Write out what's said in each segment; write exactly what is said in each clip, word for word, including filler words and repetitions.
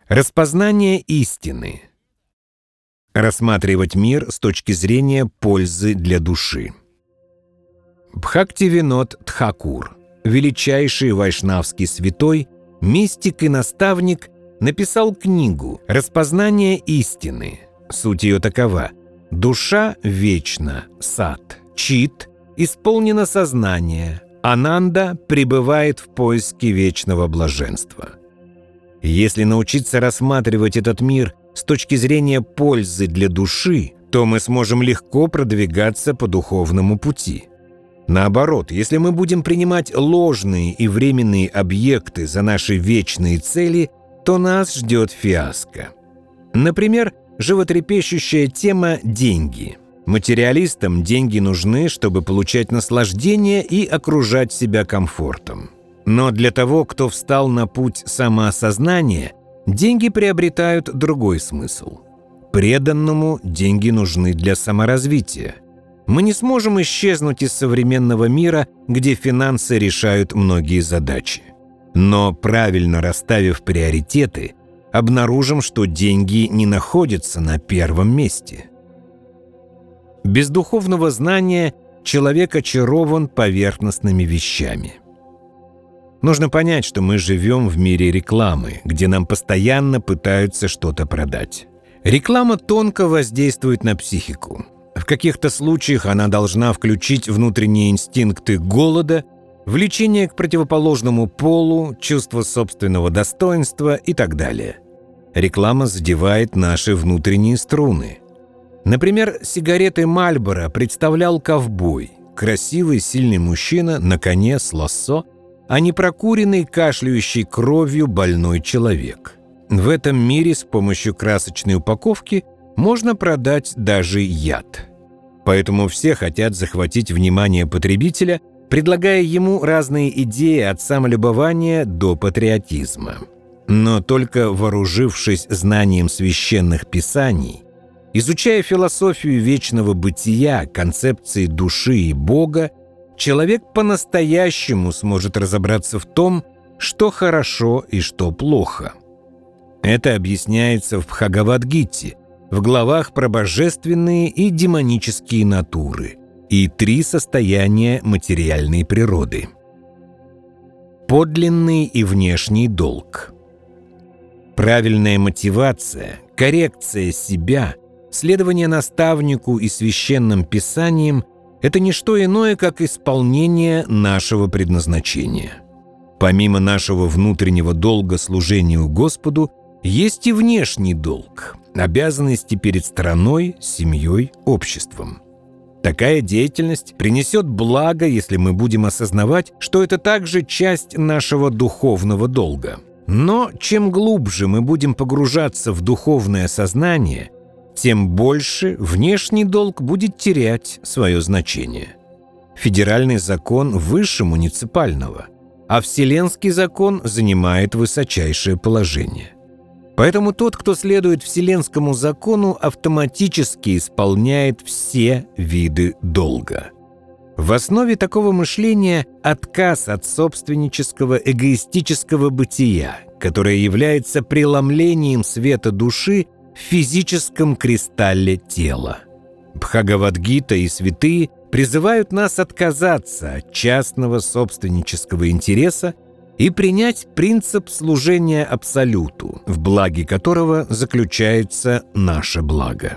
Распознание истины. Рассматривать мир с точки зрения пользы для души. Бхактивинод Тхакур, величайший вайшнавский святой, мистик и наставник, написал книгу «Распознание истины». Суть ее такова: душа вечна, сат, чит, исполнено сознание, ананда пребывает в поиске вечного блаженства. Если научиться рассматривать этот мир с точки зрения пользы для души, то мы сможем легко продвигаться по духовному пути. Наоборот, если мы будем принимать ложные и временные объекты за наши вечные цели, то нас ждет фиаско. Например, животрепещущая тема «деньги». Материалистам деньги нужны, чтобы получать наслаждение и окружать себя комфортом. Но для того, кто встал на путь самоосознания, деньги приобретают другой смысл. Преданному деньги нужны для саморазвития. Мы не сможем исчезнуть из современного мира, где финансы решают многие задачи. Но правильно расставив приоритеты, обнаружим, что деньги не находятся на первом месте. Без духовного знания человек очарован поверхностными вещами. Нужно понять, что мы живем в мире рекламы, где нам постоянно пытаются что-то продать. Реклама тонко воздействует на психику. В каких-то случаях она должна включить внутренние инстинкты голода, влечение к противоположному полу, чувство собственного достоинства и так далее. Реклама задевает наши внутренние струны. Например, сигареты Мальборо представлял ковбой, красивый, сильный мужчина на коне с лассо, а не прокуренный, кашляющий кровью больной человек. В этом мире с помощью красочной упаковки можно продать даже яд. Поэтому все хотят захватить внимание потребителя, предлагая ему разные идеи от самолюбования до патриотизма. Но только вооружившись знанием священных писаний, изучая философию вечного бытия, концепции души и Бога, человек по-настоящему сможет разобраться в том, что хорошо и что плохо. Это объясняется в Бхагавад-гите, в главах про божественные и демонические натуры и три состояния материальной природы. Подлинный и внешний долг. Правильная мотивация, коррекция себя, следование наставнику и священным писаниям – это не что иное, как исполнение нашего предназначения. Помимо нашего внутреннего долга служению Господу, есть и внешний долг – обязанности перед страной, семьей, обществом. Такая деятельность принесет благо, если мы будем осознавать, что это также часть нашего духовного долга. Но чем глубже мы будем погружаться в духовное сознание, тем больше внешний долг будет терять свое значение. Федеральный закон выше муниципального, а вселенский закон занимает высочайшее положение. Поэтому тот, кто следует вселенскому закону, автоматически исполняет все виды долга. В основе такого мышления отказ от собственнического эгоистического бытия, которое является преломлением света души в физическом кристалле тела. Бхагавад-гита и святые призывают нас отказаться от частного собственнического интереса и принять принцип служения Абсолюту, в благе которого заключается наше благо.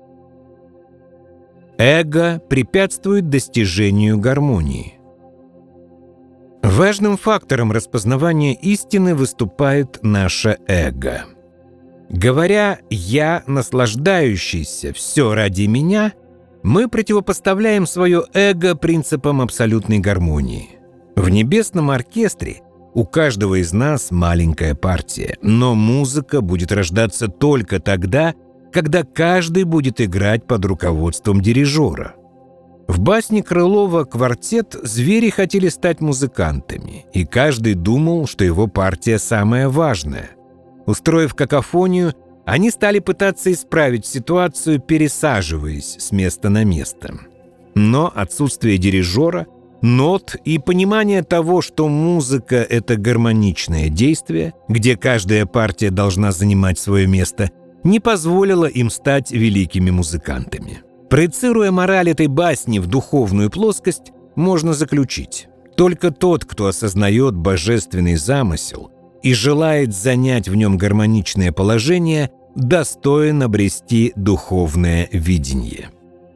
Эго препятствует достижению гармонии. Важным фактором распознавания истины выступает наше эго. Говоря «я, наслаждающийся, все ради меня», мы противопоставляем свое эго принципам абсолютной гармонии. В небесном оркестре у каждого из нас маленькая партия, но музыка будет рождаться только тогда, когда каждый будет играть под руководством дирижера. В басне Крылова «Квартет» звери хотели стать музыкантами, и каждый думал, что его партия самая важная. Устроив какофонию, они стали пытаться исправить ситуацию, пересаживаясь с места на место. Но отсутствие дирижера нот и понимание того, что музыка — это гармоничное действие, где каждая партия должна занимать свое место, не позволило им стать великими музыкантами. Проецируя мораль этой басни в духовную плоскость, можно заключить: только тот, кто осознает божественный замысел и желает занять в нем гармоничное положение, достоин обрести духовное видение.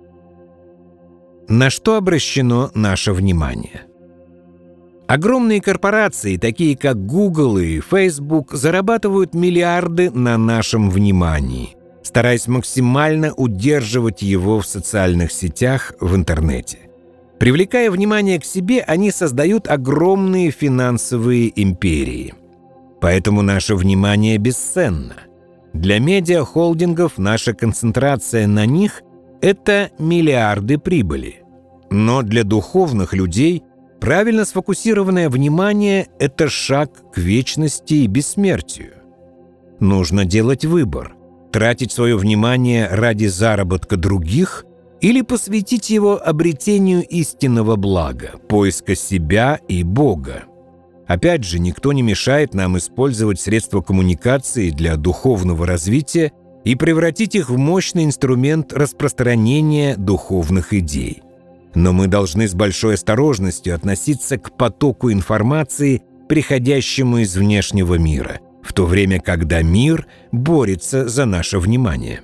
На что обращено наше внимание? Огромные корпорации, такие как Google и Facebook, зарабатывают миллиарды на нашем внимании, стараясь максимально удерживать его в социальных сетях, в интернете. Привлекая внимание к себе, они создают огромные финансовые империи. Поэтому наше внимание бесценно. Для медиахолдингов наша концентрация на них – это миллиарды прибыли. Но для духовных людей правильно сфокусированное внимание – это шаг к вечности и бессмертию. Нужно делать выбор – тратить свое внимание ради заработка других или посвятить его обретению истинного блага, поиска себя и Бога. Опять же, никто не мешает нам использовать средства коммуникации для духовного развития и превратить их в мощный инструмент распространения духовных идей. Но мы должны с большой осторожностью относиться к потоку информации, приходящему из внешнего мира, в то время, когда мир борется за наше внимание.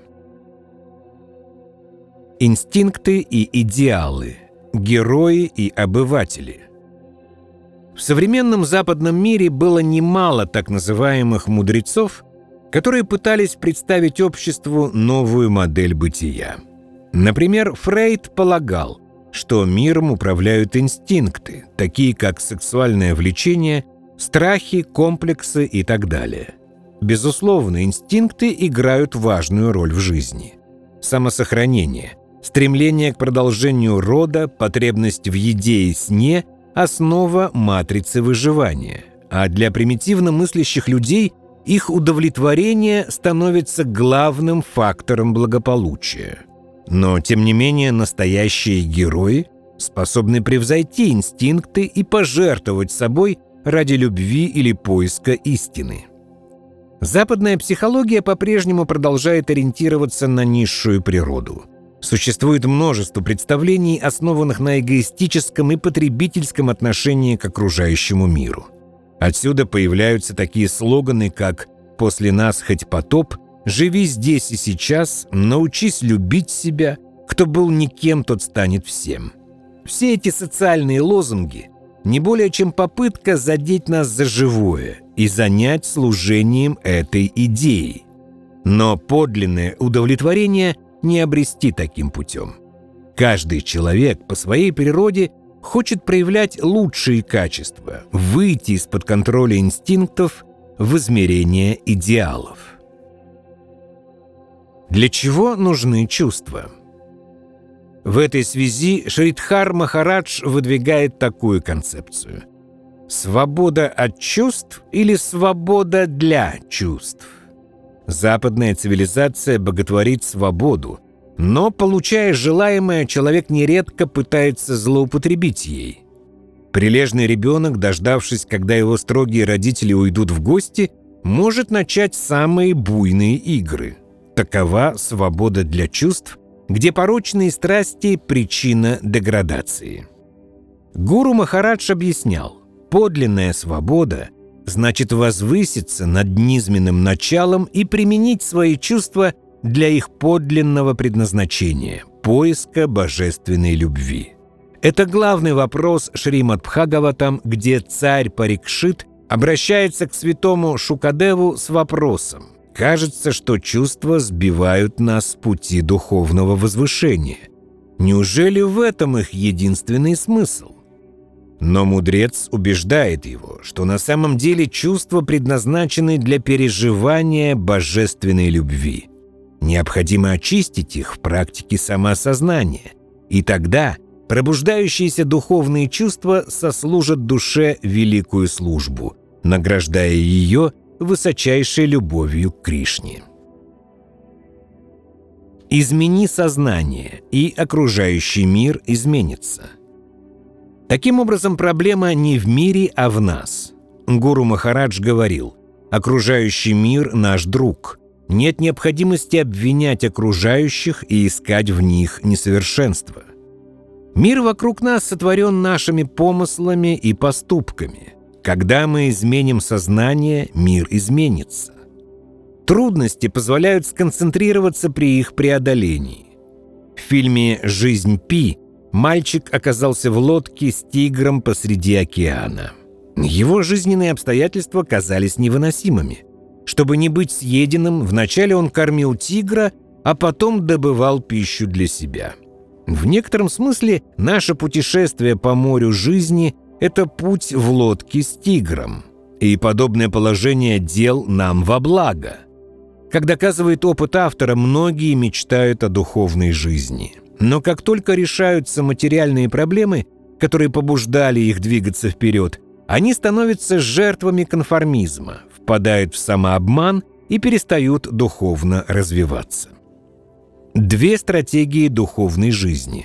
Инстинкты и идеалы, герои и обыватели. В современном западном мире было немало так называемых мудрецов, которые пытались представить обществу новую модель бытия. Например, Фрейд полагал, что миром управляют инстинкты, такие как сексуальное влечение, страхи, комплексы и так далее. Безусловно, инстинкты играют важную роль в жизни. Самосохранение, стремление к продолжению рода, потребность в еде и сне – основа матрицы выживания, а для примитивно мыслящих людей их удовлетворение становится главным фактором благополучия. Но, тем не менее, настоящие герои способны превзойти инстинкты и пожертвовать собой ради любви или поиска истины. Западная психология по-прежнему продолжает ориентироваться на низшую природу. Существует множество представлений, основанных на эгоистическом и потребительском отношении к окружающему миру. Отсюда появляются такие слоганы, как «После нас хоть потоп», «Живи здесь и сейчас», «Научись любить себя», «Кто был никем, тот станет всем». Все эти социальные лозунги не более чем попытка задеть нас за живое и занять служением этой идеи. Но подлинное удовлетворение не обрести таким путем. Каждый человек по своей природе хочет проявлять лучшие качества, выйти из-под контроля инстинктов в измерение идеалов. Для чего нужны чувства? В этой связи Шридхар Махарадж выдвигает такую концепцию: свобода от чувств или свобода для чувств. Западная цивилизация боготворит свободу, но, получая желаемое, человек нередко пытается злоупотребить ей. Прилежный ребенок, дождавшись, когда его строгие родители уйдут в гости, может начать самые буйные игры. Такова свобода для чувств, где порочные страсти – причина деградации. Гуру Махарадж объяснял: подлинная свобода – значит возвыситься над низменным началом и применить свои чувства для их подлинного предназначения – поиска божественной любви. Это главный вопрос Шримад-Бхагаватам, где царь Парикшит обращается к святому Шукадеву с вопросом: «Кажется, что чувства сбивают нас с пути духовного возвышения. Неужели в этом их единственный смысл?» Но мудрец убеждает его, что на самом деле чувства предназначены для переживания божественной любви. Необходимо очистить их в практике самоосознания, и тогда пробуждающиеся духовные чувства сослужат душе великую службу, награждая ее высочайшей любовью к Кришне. Измени сознание, и окружающий мир изменится. Таким образом, проблема не в мире, а в нас. Гуру Махарадж говорил: «Окружающий мир – наш друг. Нет необходимости обвинять окружающих и искать в них несовершенство. Мир вокруг нас сотворен нашими помыслами и поступками. Когда мы изменим сознание, мир изменится. Трудности позволяют сконцентрироваться при их преодолении. В фильме «Жизнь Пи» мальчик оказался в лодке с тигром посреди океана. Его жизненные обстоятельства казались невыносимыми. Чтобы не быть съеденным, вначале он кормил тигра, а потом добывал пищу для себя. В некотором смысле наше путешествие по морю жизни – это путь в лодке с тигром. И подобное положение дел нам во благо. Как доказывает опыт автора, многие мечтают о духовной жизни. Но как только решаются материальные проблемы, которые побуждали их двигаться вперед, они становятся жертвами конформизма, впадают в самообман и перестают духовно развиваться. Две стратегии духовной жизни.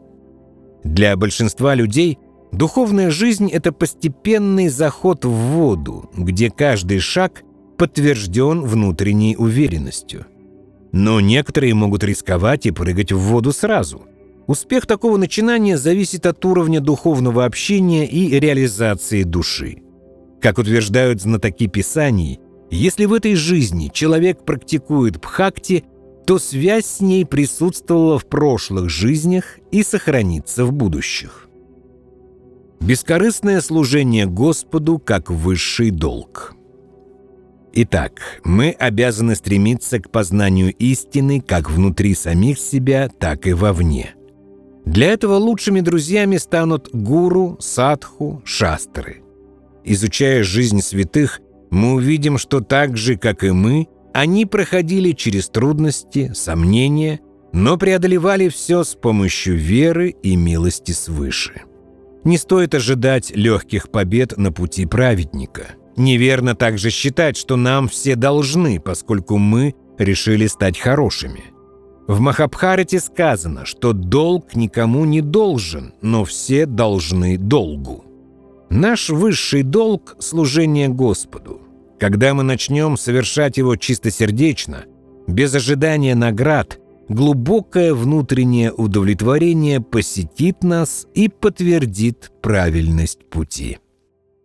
Для большинства людей духовная жизнь – это постепенный заход в воду, где каждый шаг подтвержден внутренней уверенностью. Но некоторые могут рисковать и прыгать в воду сразу. Успех такого начинания зависит от уровня духовного общения и реализации души. Как утверждают знатоки Писаний, если в этой жизни человек практикует бхакти, то связь с ней присутствовала в прошлых жизнях и сохранится в будущих. Бескорыстное служение Господу как высший долг. Итак, мы обязаны стремиться к познанию истины как внутри самих себя, так и вовне. Для этого лучшими друзьями станут гуру, садху, шастры. Изучая жизнь святых, мы увидим, что так же, как и мы, они проходили через трудности, сомнения, но преодолевали все с помощью веры и милости свыше. Не стоит ожидать легких побед на пути праведника. Неверно также считать, что нам все должны, поскольку мы решили стать хорошими. В Махабхарате сказано, что долг никому не должен, но все должны долгу. Наш высший долг – служение Господу. Когда мы начнем совершать его чистосердечно, без ожидания наград, глубокое внутреннее удовлетворение посетит нас и подтвердит правильность пути.